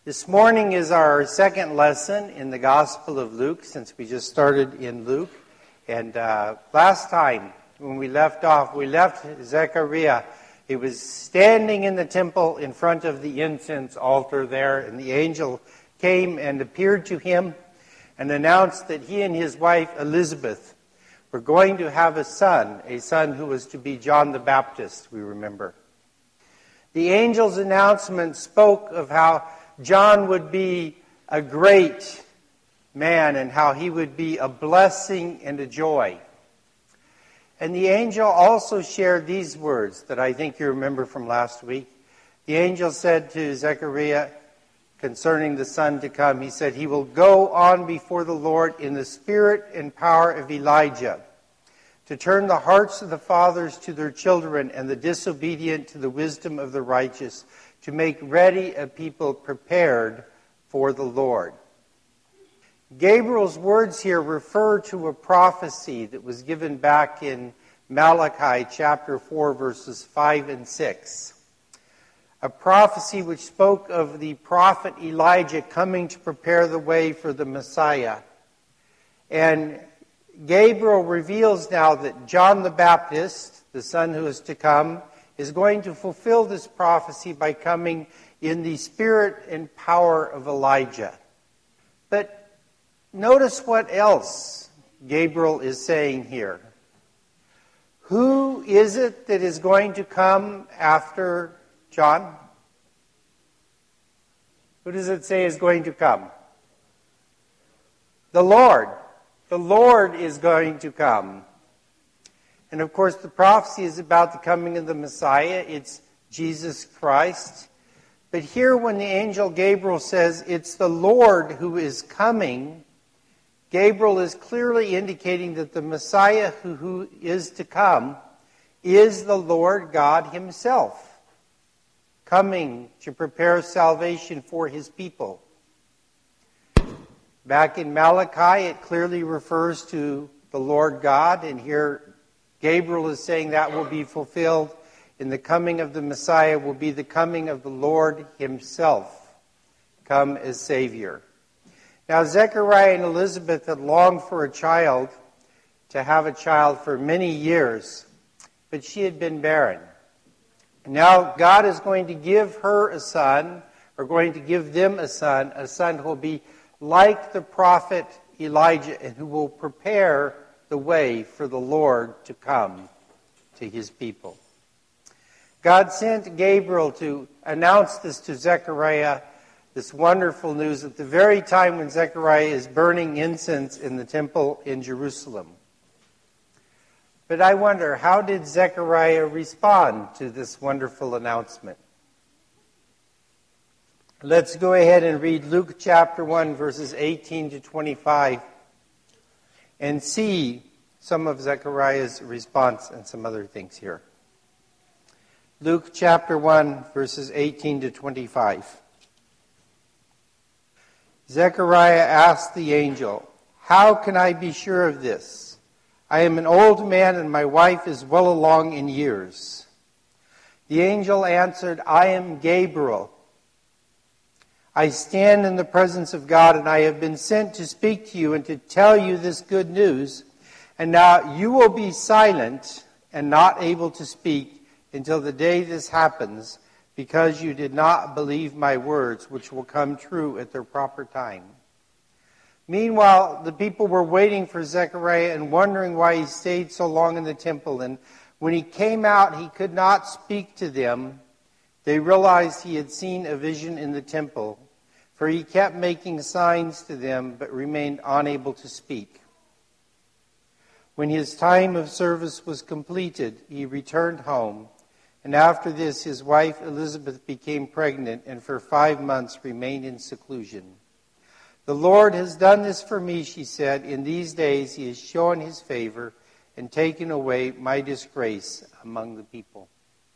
This morning is our second lesson in the Gospel of Luke, since we just started in Luke. And last time, when we left off, we left Zechariah. He was standing in the temple in front of the incense altar there, and the angel came and appeared to him and announced that he and his wife Elizabeth were going to have a son who was to be John the Baptist, we remember. The angel's announcement spoke of how John would be a great man and how he would be a blessing and a joy. And the angel also shared these words that I think you remember from last week. The angel said to Zechariah concerning the son to come, he said, "He will go on before the Lord in the spirit and power of Elijah, to turn the hearts of the fathers to their children and the disobedient to the wisdom of the righteous, to make ready a people prepared for the Lord." Gabriel's words here refer to a prophecy that was given back in Malachi chapter 4, verses 5 and 6. A prophecy which spoke of the prophet Elijah coming to prepare the way for the Messiah. And Gabriel reveals now that John the Baptist, the son who is to come, is going to fulfill this prophecy by coming in the spirit and power of Elijah. But notice what else Gabriel is saying here. Who is it that is going to come after John? Who does it say is going to come? The Lord. The Lord is going to come. And of course, the prophecy is about the coming of the Messiah. It's Jesus Christ. But here when the angel Gabriel says it's the Lord who is coming, Gabriel is clearly indicating that the Messiah who is to come is the Lord God himself, coming to prepare salvation for his people. Back in Malachi, it clearly refers to the Lord God, and here Gabriel is saying that will be fulfilled in the coming of the Messiah, will be the coming of the Lord himself, come as Savior. Now, Zechariah and Elizabeth had longed for a child, to have a child for many years, but she had been barren. Now, God is going to give her a son, or going to give them a son who will be like the prophet Elijah, and who will prepare the way for the Lord to come to his people. God sent Gabriel to announce this to Zechariah, this wonderful news, at the very time when Zechariah is burning incense in the temple in Jerusalem. But I wonder, how did Zechariah respond to this wonderful announcement? Let's go ahead and read Luke chapter 1, verses 18 to 25, and see some of Zechariah's response and some other things here. Luke chapter 1, verses 18 to 25. Zechariah asked the angel, "How can I be sure of this? I am an old man and my wife is well along in years." The angel answered, "I am Gabriel. I stand in the presence of God, and I have been sent to speak to you and to tell you this good news. And now you will be silent and not able to speak until the day this happens, because you did not believe my words, which will come true at their proper time." Meanwhile, the people were waiting for Zechariah and wondering why he stayed so long in the temple. And when he came out, he could not speak to them. They realized he had seen a vision in the temple, for he kept making signs to them, but remained unable to speak. When his time of service was completed, he returned home, and after this his wife Elizabeth became pregnant, and for 5 months remained in seclusion. "The Lord has done this for me," she said. "In these days he has shown his favor and taken away my disgrace among the people."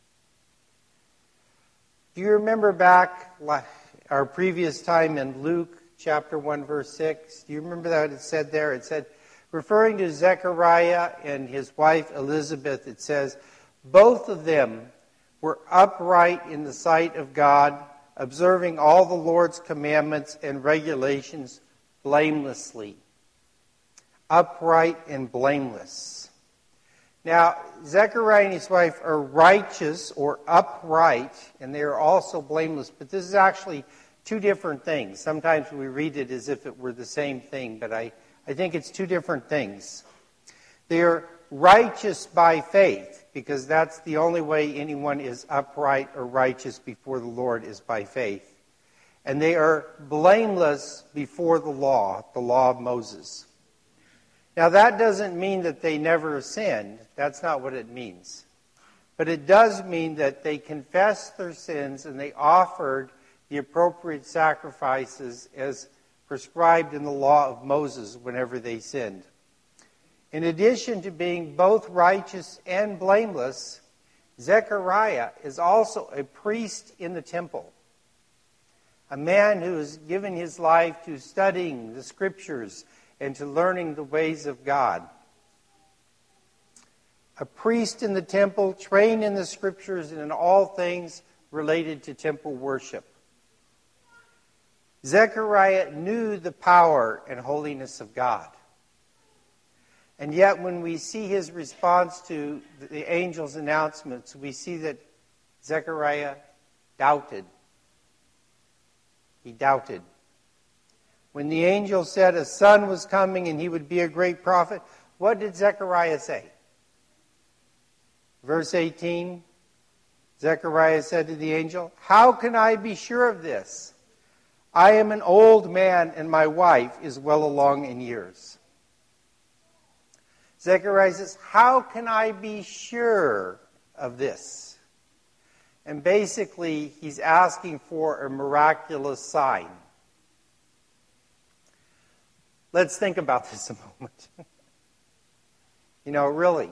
Do you remember back our previous time in Luke chapter 1, verse 6? Do you remember that it said there? It said, referring to Zechariah and his wife Elizabeth, it says, both of them were upright in the sight of God, observing all the Lord's commandments and regulations blamelessly. Upright and blameless. Now, Zechariah and his wife are righteous or upright, and they are also blameless. But this is actually two different things. Sometimes we read it as if it were the same thing, but I think it's two different things. They are righteous by faith, because that's the only way anyone is upright or righteous before the Lord is by faith. And they are blameless before the law of Moses. Now, that doesn't mean that they never sinned. That's not what it means. But it does mean that they confessed their sins and they offered the appropriate sacrifices as prescribed in the law of Moses whenever they sinned. In addition to being both righteous and blameless, Zechariah is also a priest in the temple. A man who has given his life to studying the Scriptures and to learning the ways of God. A priest in the temple, trained in the Scriptures and in all things related to temple worship. Zechariah knew the power and holiness of God. And yet when we see his response to the angel's announcements, we see that Zechariah doubted. He doubted. When the angel said a son was coming and he would be a great prophet, what did Zechariah say? Verse 18, Zechariah said to the angel, "How can I be sure of this? I am an old man and my wife is well along in years." Zechariah says, how can I be sure of this? And basically, he's asking for a miraculous sign. Let's think about this a moment. Really.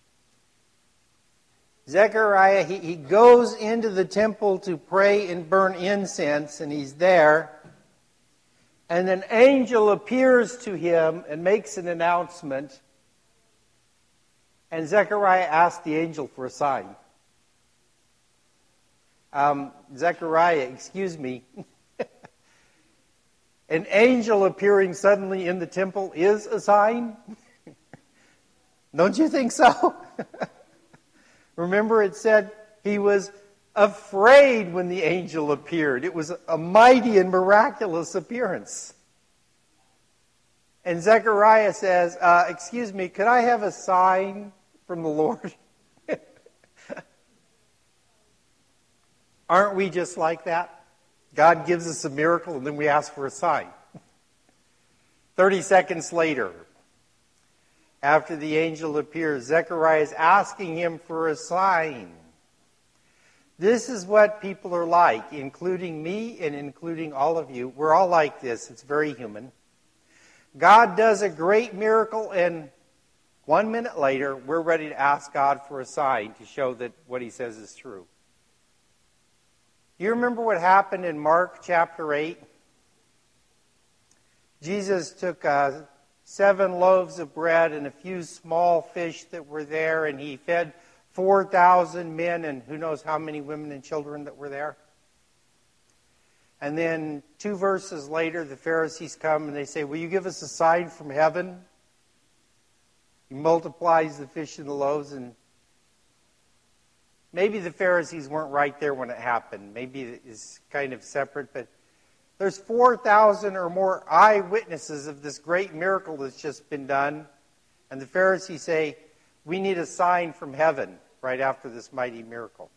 Zechariah, he goes into the temple to pray and burn incense, and he's there. And an angel appears to him and makes an announcement. And Zechariah asks the angel for a sign. Zechariah, excuse me. An angel appearing suddenly in the temple is a sign? Don't you think so? Remember, it said he was afraid when the angel appeared. It was a mighty and miraculous appearance. And Zechariah says, excuse me, could I have a sign from the Lord? Aren't we just like that? God gives us a miracle and then we ask for a sign. 30 seconds later, after the angel appears, Zechariah is asking him for a sign. This is what people are like, including me and including all of you. We're all like this. It's very human. God does a great miracle, and 1 minute later, we're ready to ask God for a sign to show that what he says is true. You remember what happened in Mark chapter 8? Jesus took 7 loaves of bread and a few small fish that were there, and he fed 4,000 men and who knows how many women and children that were there. And then 2 verses later, the Pharisees come and they say, will you give us a sign from heaven? He multiplies the fish and the loaves, and maybe the Pharisees weren't right there when it happened. Maybe it's kind of separate, but there's 4,000 or more eyewitnesses of this great miracle that's just been done. And the Pharisees say, we need a sign from heaven right after this mighty miracle.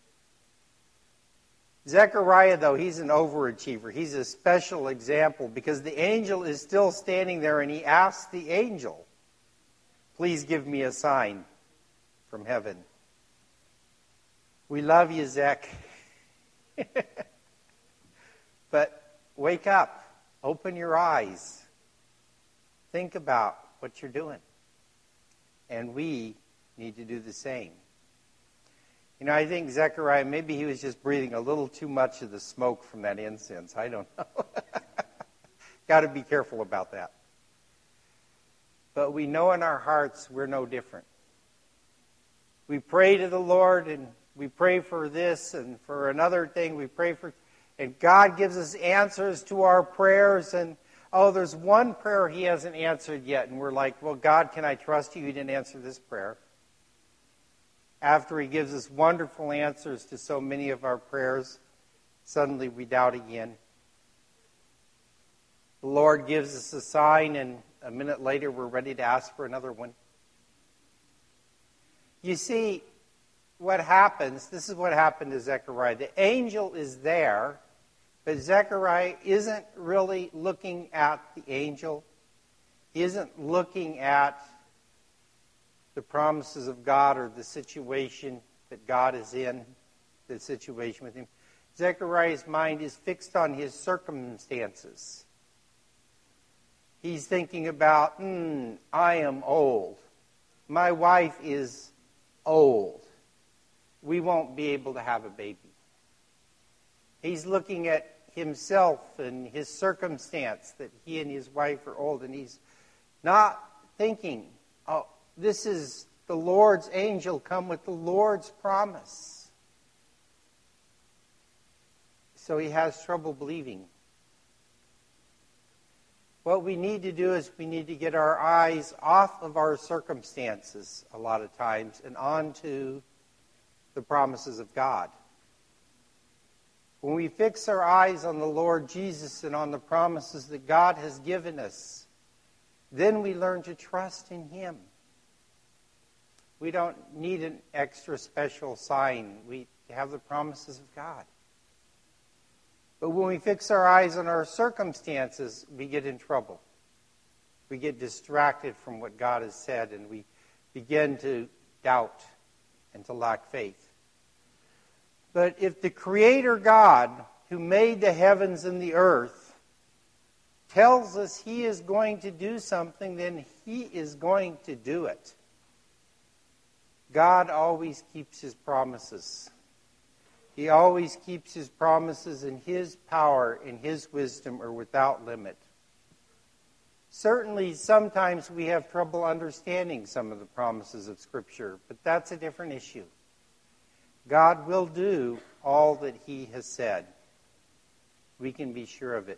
Zechariah, though, he's an overachiever. He's a special example because the angel is still standing there and he asks the angel, please give me a sign from heaven. We love you, Zech. But wake up. Open your eyes. Think about what you're doing. And we need to do the same. I think Zechariah, maybe he was just breathing a little too much of the smoke from that incense. I don't know. Got to be careful about that. But we know in our hearts we're no different. We pray to the Lord and we pray for this and for another thing. We pray for, And God gives us answers to our prayers. And, oh, there's one prayer He hasn't answered yet. And we're like, well, God, can I trust you? You didn't answer this prayer. After He gives us wonderful answers to so many of our prayers, suddenly we doubt again. The Lord gives us a sign, and a minute later we're ready to ask for another one. You see, what happens, this is what happened to Zechariah. The angel is there, but Zechariah isn't really looking at the angel. He isn't looking at the promises of God or the situation that God is in, the situation with him. Zechariah's mind is fixed on his circumstances. He's thinking about, I am old. My wife is old. We won't be able to have a baby. He's looking at himself and his circumstance, that he and his wife are old, and he's not thinking, oh, this is the Lord's angel come with the Lord's promise. So he has trouble believing. What we need to do is we need to get our eyes off of our circumstances a lot of times and onto the promises of God. When we fix our eyes on the Lord Jesus and on the promises that God has given us, then we learn to trust in Him. We don't need an extra special sign. We have the promises of God. But when we fix our eyes on our circumstances, we get in trouble. We get distracted from what God has said, and we begin to doubt and to lack faith. But if the Creator God, who made the heavens and the earth, tells us He is going to do something, then He is going to do it. God always keeps His promises. He always keeps His promises, and His power and His wisdom are without limit. Certainly, sometimes we have trouble understanding some of the promises of Scripture, but that's a different issue. God will do all that He has said. We can be sure of it.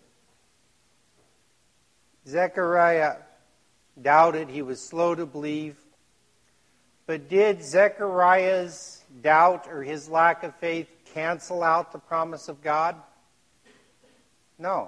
Zechariah doubted. He was slow to believe. But did Zechariah's doubt or his lack of faith cancel out the promise of God? No.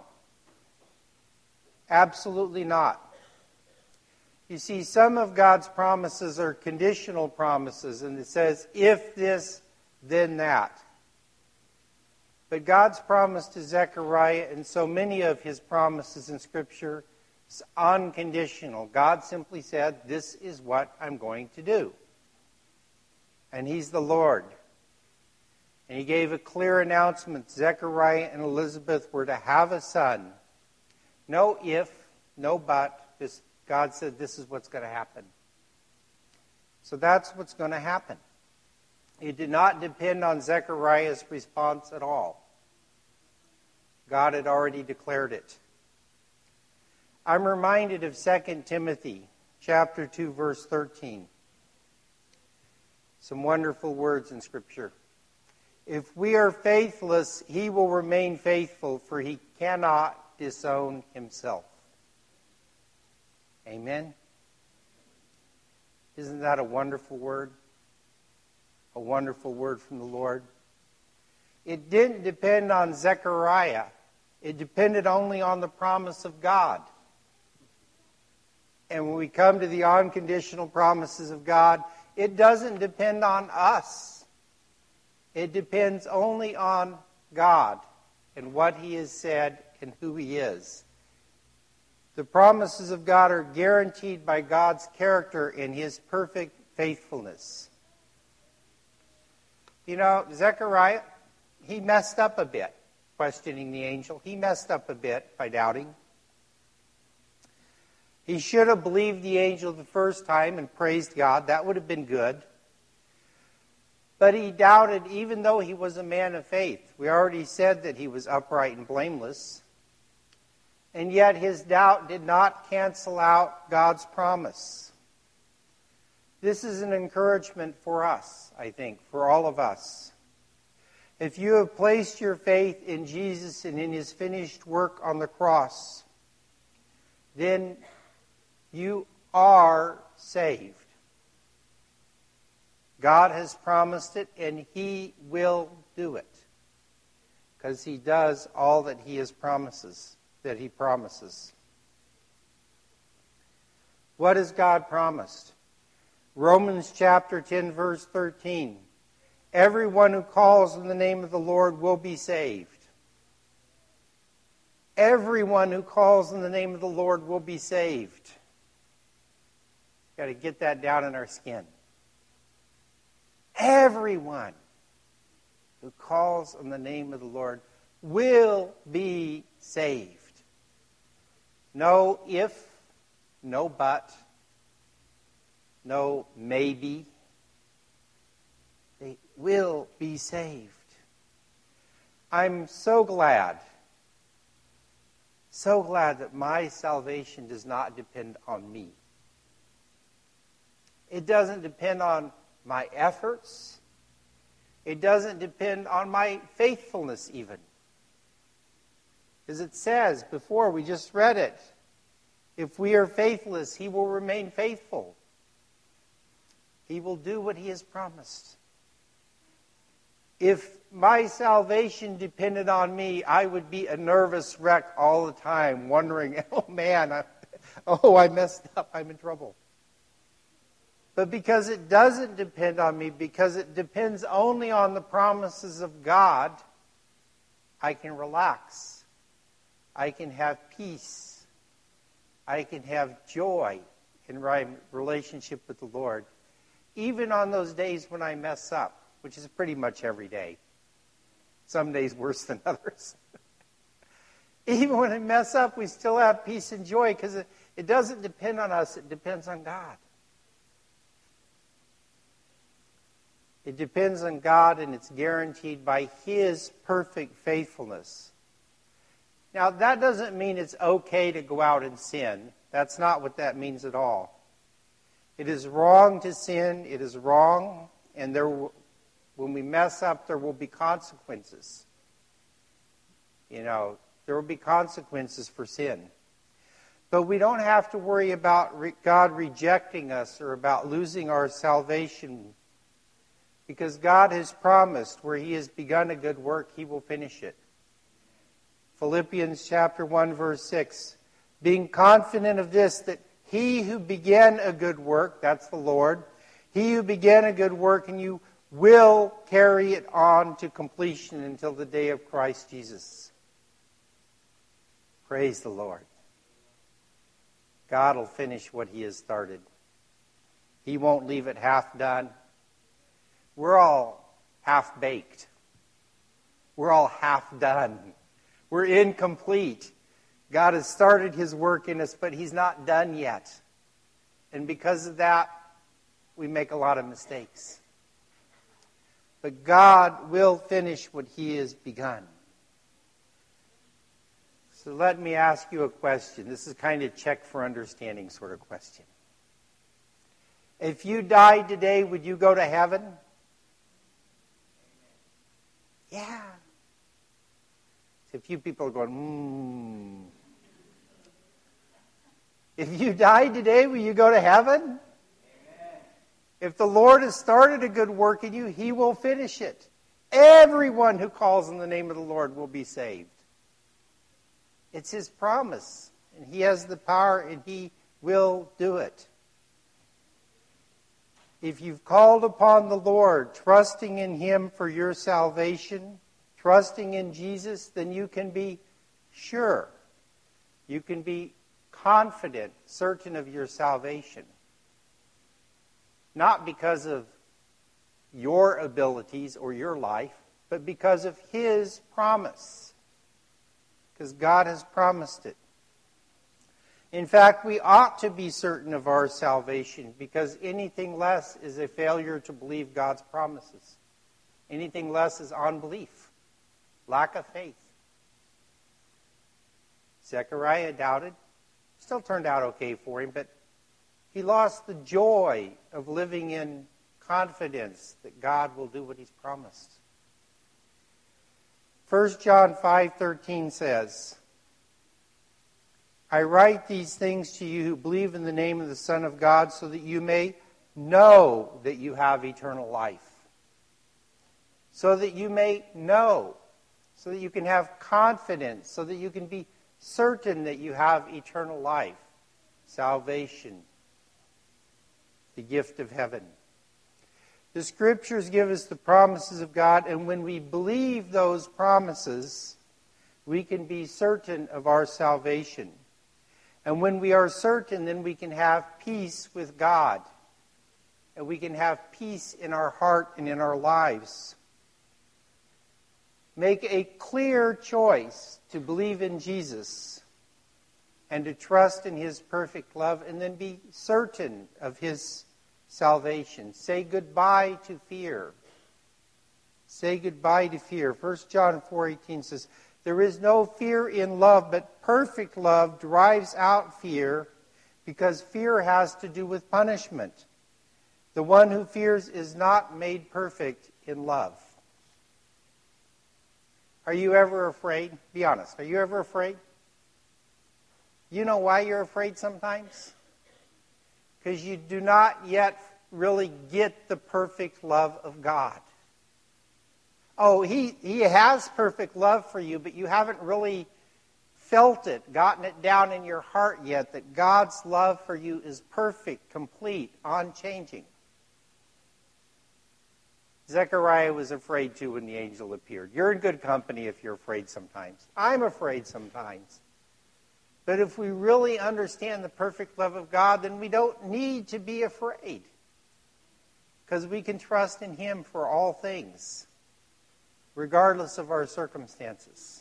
Absolutely not. You see, some of God's promises are conditional promises, and it says, if this, then that. But God's promise to Zechariah, and so many of His promises in Scripture, is unconditional. God simply said, this is what I'm going to do. And He's the Lord. And He gave a clear announcement. Zechariah and Elizabeth were to have a son. No if, no but. Just God said this is what's going to happen. So that's what's going to happen. It did not depend on Zechariah's response at all. God had already declared it. I'm reminded of 2 Timothy chapter 2, verse 13. Some wonderful words in Scripture. If we are faithless, He will remain faithful, for He cannot disown Himself. Amen? Isn't that a wonderful word? A wonderful word from the Lord. It didn't depend on Zechariah. It depended only on the promise of God. And when we come to the unconditional promises of God, it doesn't depend on us. It depends only on God and what He has said and who He is. The promises of God are guaranteed by God's character and His perfect faithfulness. You know, Zechariah, he messed up a bit questioning the angel. He messed up a bit by doubting. He should have believed the angel the first time and praised God. That would have been good. But he doubted even though he was a man of faith. We already said that he was upright and blameless. And yet his doubt did not cancel out God's promise. This is an encouragement for us, I think, for all of us. If you have placed your faith in Jesus and in his finished work on the cross, then you are saved. God has promised it, and he will do it. Because he does all that he promises. What has God promised? Romans chapter 10, verse 13. Everyone who calls on the name of the Lord will be saved. Everyone who calls on the name of the Lord will be saved. Got to get that down in our skin. Everyone who calls on the name of the Lord will be saved. No if, no but, no maybe. They will be saved. I'm so glad that my salvation does not depend on me. It doesn't depend on my efforts. It doesn't depend on my faithfulness even. As it says before, we just read it. If we are faithless, he will remain faithful. He will do what he has promised. If my salvation depended on me, I would be a nervous wreck all the time, wondering, oh man, I messed up, I'm in trouble. But because it doesn't depend on me, because it depends only on the promises of God, I can relax. I can have peace. I can have joy in my relationship with the Lord. Even on those days when I mess up, which is pretty much every day. Some days worse than others. Even when I mess up, we still have peace and joy because it doesn't depend on us, it depends on God. It depends on God, and it's guaranteed by his perfect faithfulness. Now, that doesn't mean it's okay to go out and sin. That's not what that means at all. It is wrong to sin. It is wrong, and when we mess up, there will be consequences. There will be consequences for sin. But we don't have to worry about God rejecting us or about losing our salvation, because God has promised where he has begun a good work, he will finish it. Philippians chapter 1, verse 6, being confident of this, that he who began a good work, that's the Lord, he who began a good work in you will carry it on to completion until the day of Christ Jesus. Praise the Lord. God will finish what he has started. He won't leave it half done. We're all half-baked. We're all half done. We're incomplete. God has started his work in us, but he's not done yet. And because of that, we make a lot of mistakes. But God will finish what he has begun. So let me ask you a question. This is kind of check for understanding sort of question. If you died today, would you go to heaven? Yeah. A few people are going, If you died today, will you go to heaven? Amen. If the Lord has started a good work in you, he will finish it. Everyone who calls on the name of the Lord will be saved. It's his promise, and he has the power, and he will do it. If you've called upon the Lord, trusting in him for your salvation, trusting in Jesus, then you can be sure. You can be confident, certain of your salvation. Not because of your abilities or your life, but because of his promise. Because God has promised it. In fact, we ought to be certain of our salvation, because anything less is a failure to believe God's promises. Anything less is unbelief, lack of faith. Zechariah doubted. Still turned out okay for him, but he lost the joy of living in confidence that God will do what he's promised. 1 John 5:13 says, I write these things to you who believe in the name of the Son of God so that you may know that you have eternal life. So that you may know, so that you can have confidence, so that you can be certain that you have eternal life, salvation, the gift of heaven. The Scriptures give us the promises of God, and when we believe those promises, we can be certain of our salvation. And when we are certain, then we can have peace with God. And we can have peace in our heart and in our lives. Make a clear choice to believe in Jesus and to trust in His perfect love, and then be certain of His salvation. Say goodbye to fear. Say goodbye to fear. 1 John 4:18 says, there is no fear in love, but perfect love drives out fear, because fear has to do with punishment. The one who fears is not made perfect in love. Are you ever afraid? Be honest. Are you ever afraid? You know why you're afraid sometimes? Because you do not yet really get the perfect love of God. Oh, He has perfect love for you, but you haven't really felt it, gotten it down in your heart yet, that God's love for you is perfect, complete, unchanging. Zechariah was afraid too when the angel appeared. You're in good company if you're afraid sometimes. I'm afraid sometimes. But if we really understand the perfect love of God, then we don't need to be afraid, because we can trust in Him for all things, regardless of our circumstances.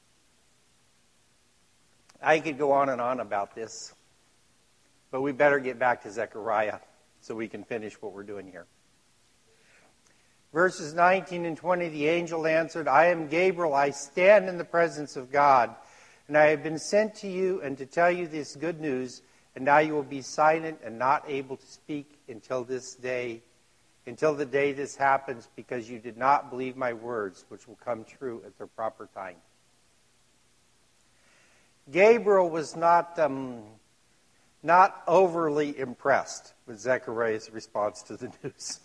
I could go on and on about this, but we better get back to Zechariah so we can finish what we're doing here. Verses 19 and 20, the angel answered, I am Gabriel. I stand in the presence of God, and I have been sent to you and to tell you this good news, and now you will be silent and not able to speak until the day this happens, because you did not believe my words, which will come true at their proper time. Gabriel was not overly impressed with Zechariah's response to the news.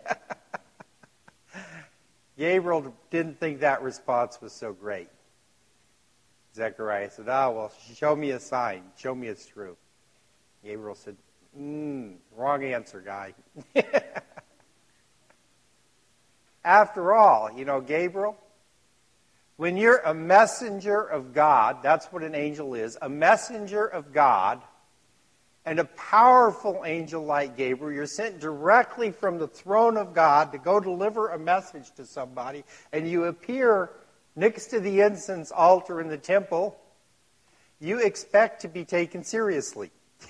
Gabriel didn't think that response was so great. Zechariah said, well, show me a sign. Show me it's true. Gabriel said, wrong answer, guy. After all, Gabriel, when you're a messenger of God, that's what an angel is, a messenger of God, and a powerful angel like Gabriel, you're sent directly from the throne of God to go deliver a message to somebody, and you appear next to the incense altar in the temple, you expect to be taken seriously.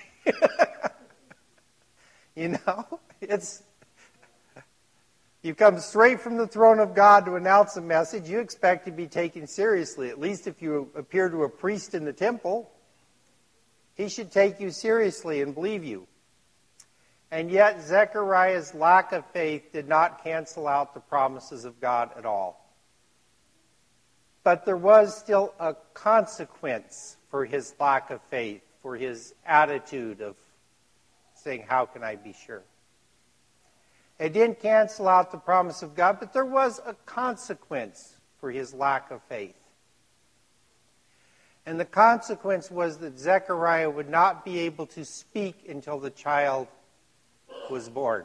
You come straight from the throne of God to announce a message, you expect to be taken seriously. At least if you appear to a priest in the temple, he should take you seriously and believe you. And yet, Zechariah's lack of faith did not cancel out the promises of God at all. But there was still a consequence for his lack of faith, for his attitude of saying, how can I be sure? It didn't cancel out the promise of God, but there was a consequence for his lack of faith. And the consequence was that Zechariah would not be able to speak until the child was born.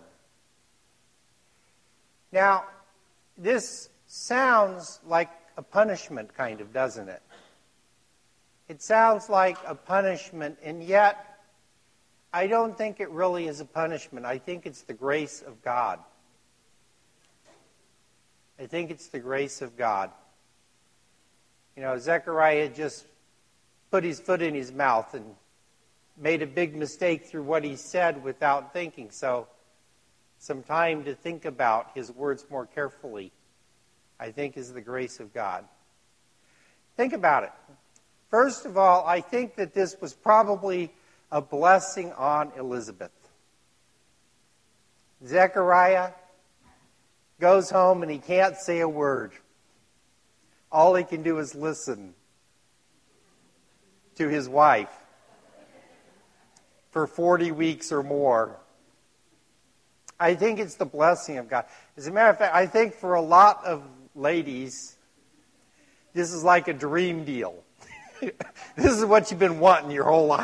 Now, this sounds like a punishment, kind of, doesn't it? It sounds like a punishment, and yet I don't think it really is a punishment. I think it's the grace of God. I think it's the grace of God. Zechariah just put his foot in his mouth and made a big mistake through what he said without thinking. So, some time to think about his words more carefully, I think, is the grace of God. Think about it. First of all, I think that this was probably a blessing on Elizabeth. Zechariah goes home and he can't say a word. all he can do is listen to his wife for 40 weeks or more. I think it's the blessing of God. As a matter of fact, I think for a lot of ladies, this is like a dream deal. This is what you've been wanting your whole life.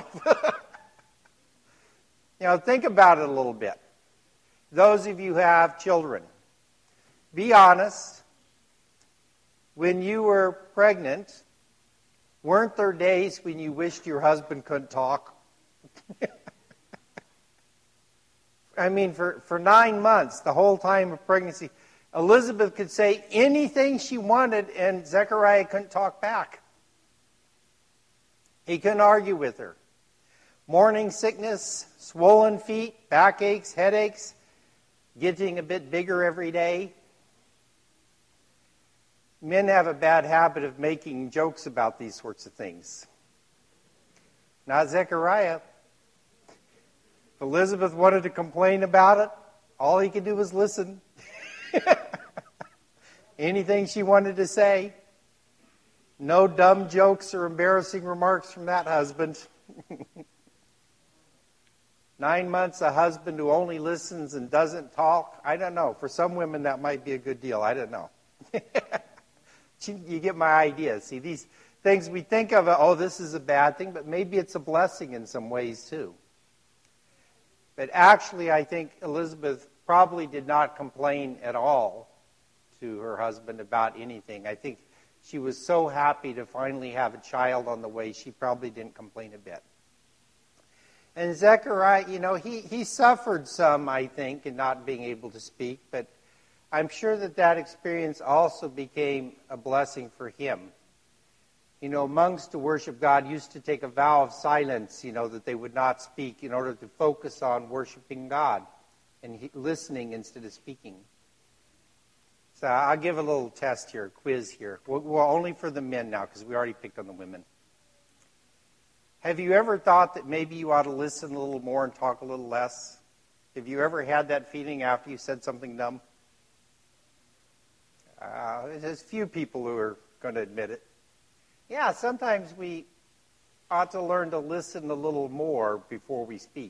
Think about it a little bit. Those of you who have children, be honest. When you were pregnant, weren't there days when you wished your husband couldn't talk? I mean, for 9 months, the whole time of pregnancy, Elizabeth could say anything she wanted, and Zechariah couldn't talk back. He couldn't argue with her. Morning sickness, swollen feet, backaches, headaches, getting a bit bigger every day. Men have a bad habit of making jokes about these sorts of things. Not Zechariah. If Elizabeth wanted to complain about it, all he could do was listen. Anything she wanted to say. No dumb jokes or embarrassing remarks from that husband. 9 months, a husband who only listens and doesn't talk. I don't know. For some women, that might be a good deal. I don't know. You get my idea. See, these things we think of, oh, this is a bad thing, but maybe it's a blessing in some ways too. But actually, I think Elizabeth probably did not complain at all to her husband about anything. I think she was so happy to finally have a child on the way, she probably didn't complain a bit. And Zechariah, he suffered some, I think, in not being able to speak, but I'm sure that experience also became a blessing for him. Monks to worship God used to take a vow of silence, that they would not speak in order to focus on worshiping God and listening instead of speaking. So I'll give a little test here, quiz here. Well, only for the men now, because we already picked on the women. Have you ever thought that maybe you ought to listen a little more and talk a little less? Have you ever had that feeling after you said something dumb? There's few people who are going to admit it. Yeah, sometimes we ought to learn to listen a little more before we speak.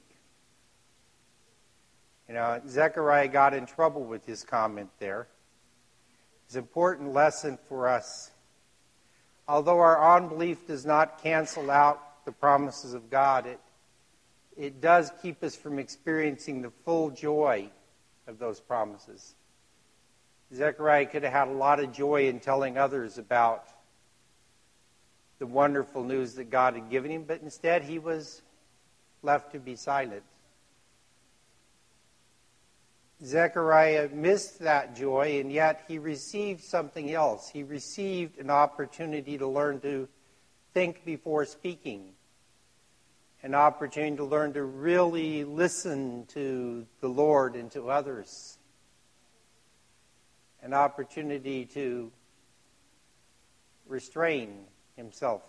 Zechariah got in trouble with his comment there. It's an important lesson for us. Although our unbelief does not cancel out the promises of God, it does keep us from experiencing the full joy of those promises. Zechariah could have had a lot of joy in telling others about the wonderful news that God had given him, but instead he was left to be silent. Zechariah missed that joy, and yet he received something else. He received an opportunity to learn to think before speaking, an opportunity to learn to really listen to the Lord and to others, an opportunity to restrain himself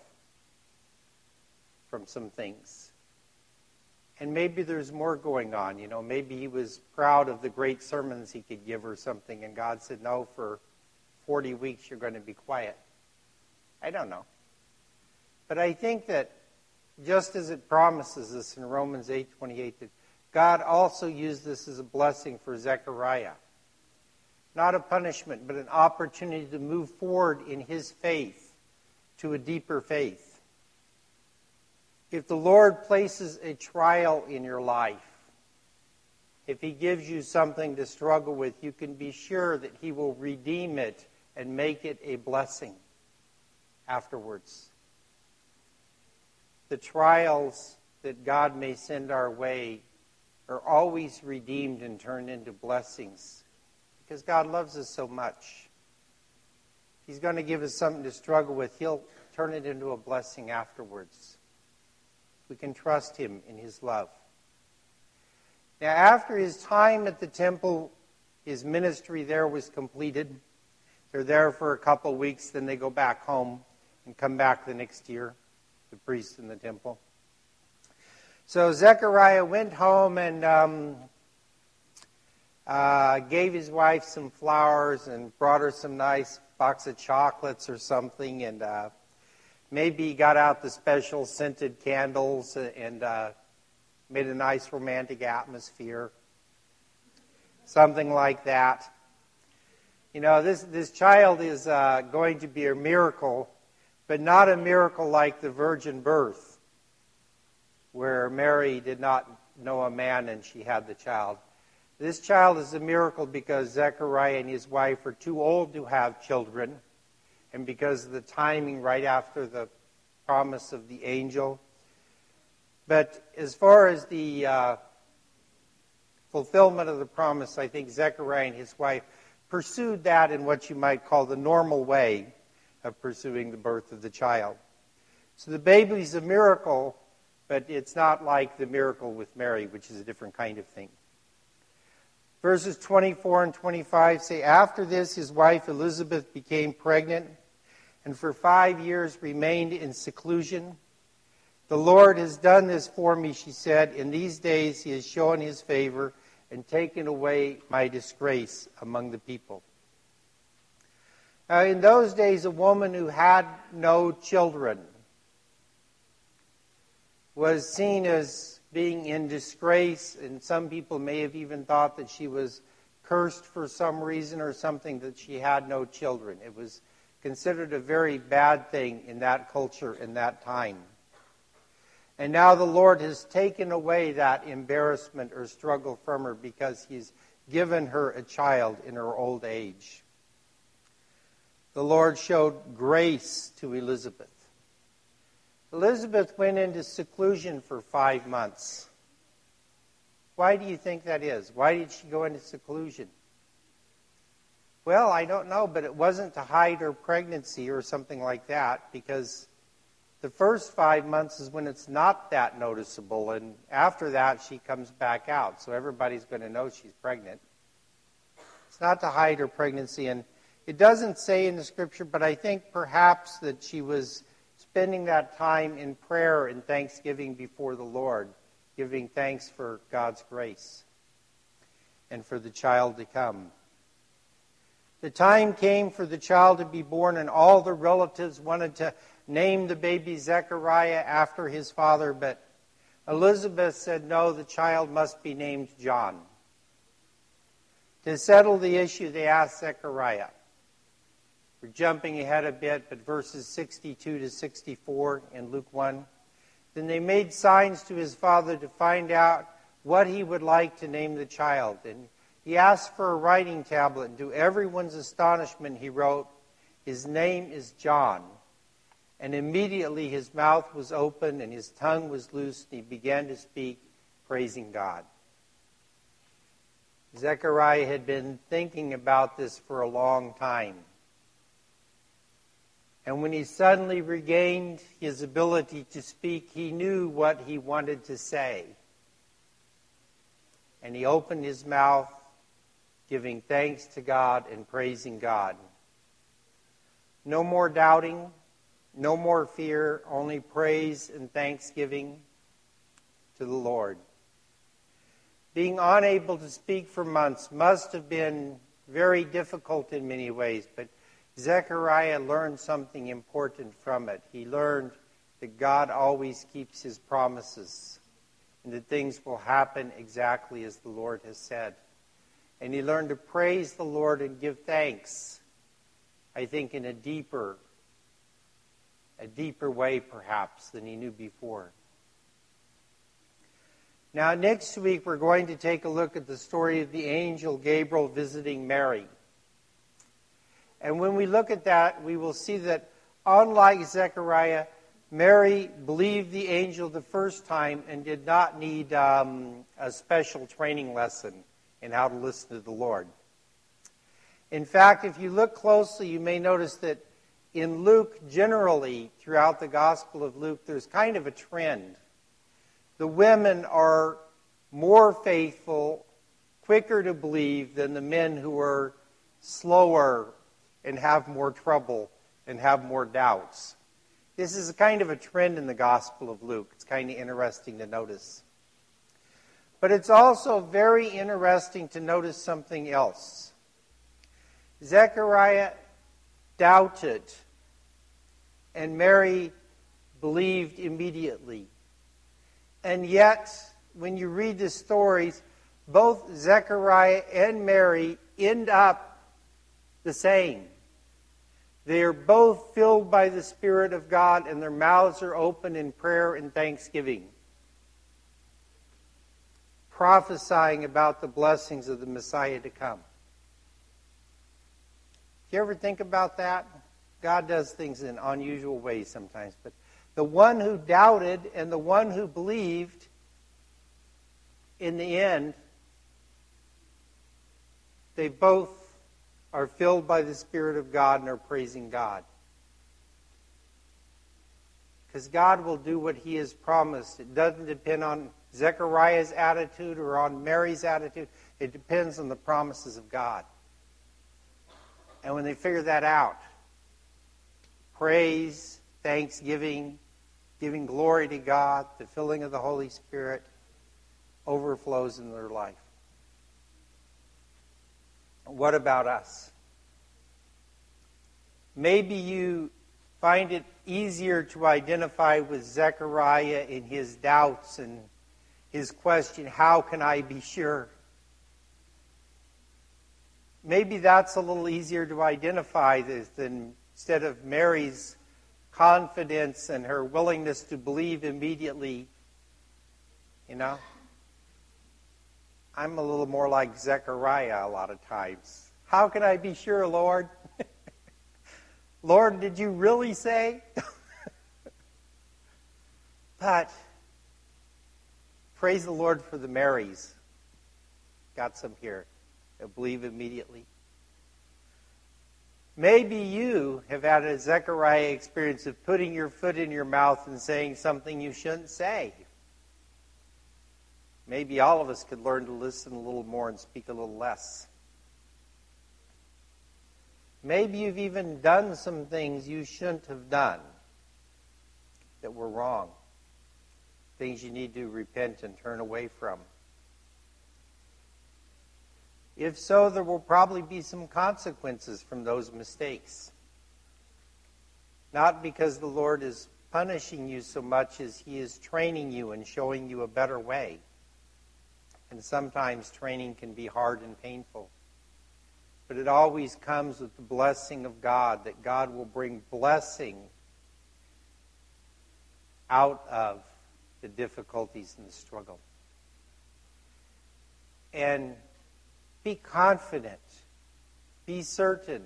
from some things. And maybe there's more going on. Maybe he was proud of the great sermons he could give or something, and God said, no, for 40 weeks you're going to be quiet. I don't know. But I think that just as it promises us in Romans 8:28, that God also used this as a blessing for Zechariah. Not a punishment, but an opportunity to move forward in his faith to a deeper faith. If the Lord places a trial in your life, if he gives you something to struggle with, you can be sure that he will redeem it and make it a blessing afterwards. The trials that God may send our way are always redeemed and turned into blessings because God loves us so much. If he's going to give us something to struggle with, he'll turn it into a blessing afterwards. We can trust him in his love. Now, after his time at the temple, his ministry there was completed. They're there for a couple of weeks, then they go back home and come back the next year, the priests in the temple. So Zechariah went home and gave his wife some flowers and brought her some nice box of chocolates or something, and maybe got out the special scented candles and made a nice romantic atmosphere. Something like that. You know, this child is going to be a miracle, but not a miracle like the virgin birth, where Mary did not know a man and she had the child. This child is a miracle because Zechariah and his wife are too old to have children, and because of the timing right after the promise of the angel. But as far as the fulfillment of the promise, I think Zechariah and his wife pursued that in what you might call the normal way of pursuing the birth of the child. So the baby's a miracle, but it's not like the miracle with Mary, which is a different kind of thing. Verses 24 and 25 say, "After this, his wife Elizabeth became pregnant, and for 5 years remained in seclusion. 'The Lord has done this for me,' she said. 'In these days he has shown his favor and taken away my disgrace among the people.'" Now, in those days, a woman who had no children was seen as being in disgrace, and some people may have even thought that she was cursed for some reason or something, that she had no children. It was considered a very bad thing in that culture in that time. And now the Lord has taken away that embarrassment or struggle from her because he's given her a child in her old age. The Lord showed grace to Elizabeth. Elizabeth went into seclusion for 5 months. Why do you think that is? Why did she go into seclusion? Well, I don't know, but it wasn't to hide her pregnancy or something like that, because the first 5 months is when it's not that noticeable, and after that she comes back out, so everybody's going to know she's pregnant. It's not to hide her pregnancy, and it doesn't say in the scripture, but I think perhaps that she was spending that time in prayer and thanksgiving before the Lord, giving thanks for God's grace and for the child to come. The time came for the child to be born, and all the relatives wanted to name the baby Zechariah after his father, but Elizabeth said, no, the child must be named John. To settle the issue, they asked Zechariah. We're jumping ahead a bit, but verses 62 to 64 in Luke 1. Then they made signs to his father to find out what he would like to name the child. And he asked for a writing tablet, and to everyone's astonishment he wrote, "His name is John." And immediately his mouth was open and his tongue was loosed, and he began to speak, praising God. Zechariah had been thinking about this for a long time. And when he suddenly regained his ability to speak, he knew what he wanted to say. And he opened his mouth, giving thanks to God and praising God. No more doubting, no more fear, only praise and thanksgiving to the Lord. Being unable to speak for months must have been very difficult in many ways, but Zechariah learned something important from it. He learned that God always keeps his promises and that things will happen exactly as the Lord has said. And he learned to praise the Lord and give thanks, I think, in a deeper way perhaps than he knew before. Now, next week we're going to take a look at the story of the angel Gabriel visiting Mary. And when we look at that, we will see that unlike Zechariah, Mary believed the angel the first time and did not need a special training lesson in how to listen to the Lord. In fact, if you look closely, you may notice that in Luke, generally, throughout the Gospel of Luke, there's kind of a trend. The women are more faithful, quicker to believe than the men who are slower and have more trouble and have more doubts. This is a kind of a trend in the Gospel of Luke. It's kind of interesting to notice. But it's also very interesting to notice something else. Zechariah doubted, and Mary believed immediately. And yet, when you read the stories, both Zechariah and Mary end up the same. They are both filled by the Spirit of God, and their mouths are open in prayer and thanksgiving, prophesying about the blessings of the Messiah to come. Do you ever think about that? God does things in unusual ways sometimes. But the one who doubted and the one who believed, in the end, they both are filled by the Spirit of God and are praising God. Because God will do what He has promised. It doesn't depend on Zechariah's attitude or on Mary's attitude. It depends on the promises of God. And when they figure that out, praise, thanksgiving, giving glory to God, the filling of the Holy Spirit overflows in their life. What about us? Maybe you find it easier to identify with Zechariah in his doubts and his question, how can I be sure? Maybe that's a little easier to identify than instead of Mary's confidence and her willingness to believe immediately. You know? I'm a little more like Zechariah a lot of times. How can I be sure, Lord? Lord, did you really say? But praise the Lord for the Marys. Got some here that believe immediately. Maybe you have had a Zechariah experience of putting your foot in your mouth and saying something you shouldn't say. Maybe all of us could learn to listen a little more and speak a little less. Maybe you've even done some things you shouldn't have done that were wrong. Things you need to repent and turn away from. If so, there will probably be some consequences from those mistakes. Not because the Lord is punishing you so much as He is training you and showing you a better way. And sometimes training can be hard and painful. But it always comes with the blessing of God, that God will bring blessing out of the difficulties and the struggle. And be confident, be certain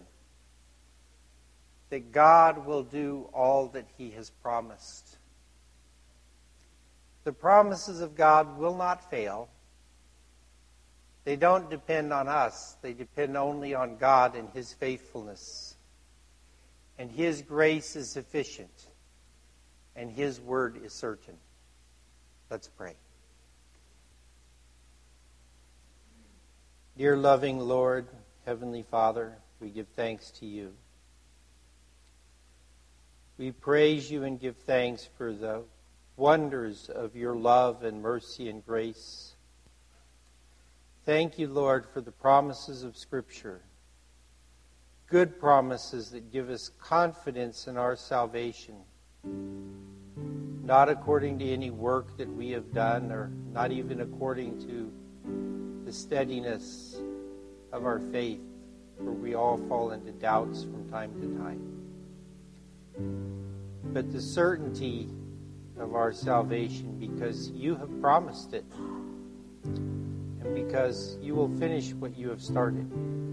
that God will do all that He has promised. The promises of God will not fail. They don't depend on us. They depend only on God and His faithfulness. And His grace is sufficient. And His word is certain. Let's pray. Dear loving Lord, Heavenly Father, we give thanks to You. We praise You and give thanks for the wonders of Your love and mercy and grace. Thank You, Lord, for the promises of Scripture. Good promises that give us confidence in our salvation. Not according to any work that we have done, or not even according to the steadiness of our faith, for we all fall into doubts from time to time. But the certainty of our salvation, because You have promised it, and because You will finish what You have started.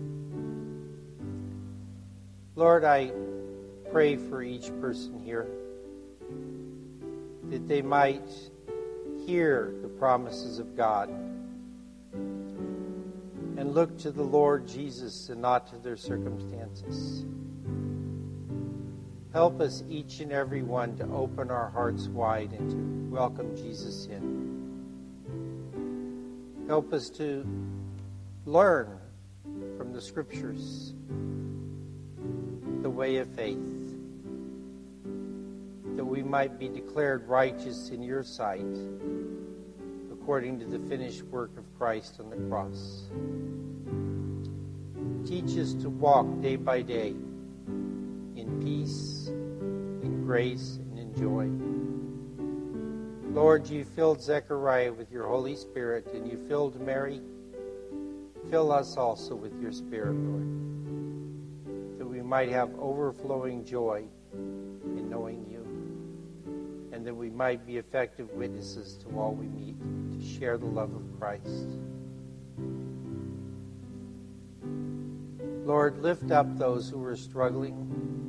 Lord, I pray for each person here that they might hear the promises of God and look to the Lord Jesus and not to their circumstances. Help us, each and every one, to open our hearts wide and to welcome Jesus in. Help us to learn from the Scriptures the way of faith, that we might be declared righteous in Your sight according to the finished work of Christ on the cross. Teach us to walk day by day in peace, in grace, and in joy. Lord, you filled Zechariah with your Holy Spirit, and you filled Mary. Fill us also with your Spirit, Lord, that we might have overflowing joy in knowing you, and that we might be effective witnesses to all we meet, to share the love of Christ. Lord, lift up those who are struggling.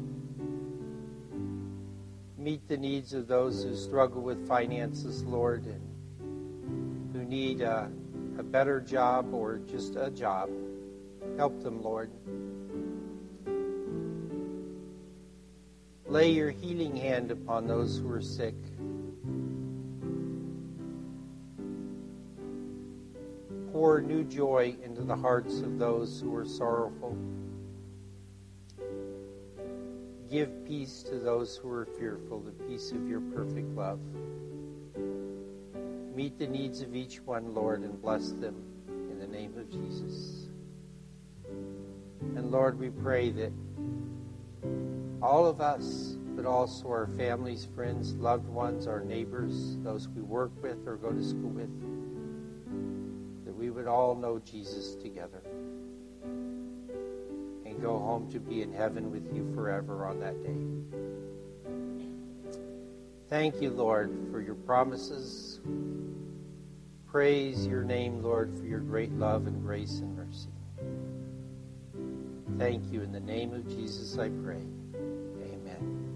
Meet the needs of those who struggle with finances, Lord, and who need a better job or just a job. Help them, Lord. Lay your healing hand upon those who are sick. Pour new joy into the hearts of those who are sorrowful. Give peace to those who are fearful, the peace of your perfect love. Meet the needs of each one, Lord, and bless them in the name of Jesus. And Lord, we pray that all of us, but also our families, friends, loved ones, our neighbors, those we work with or go to school with, that we would all know Jesus together and go home to be in heaven with you forever on that day. Thank you, Lord, for your promises. Praise your name, Lord, for your great love and grace and mercy. Thank you. In the name of Jesus, I pray. Amen.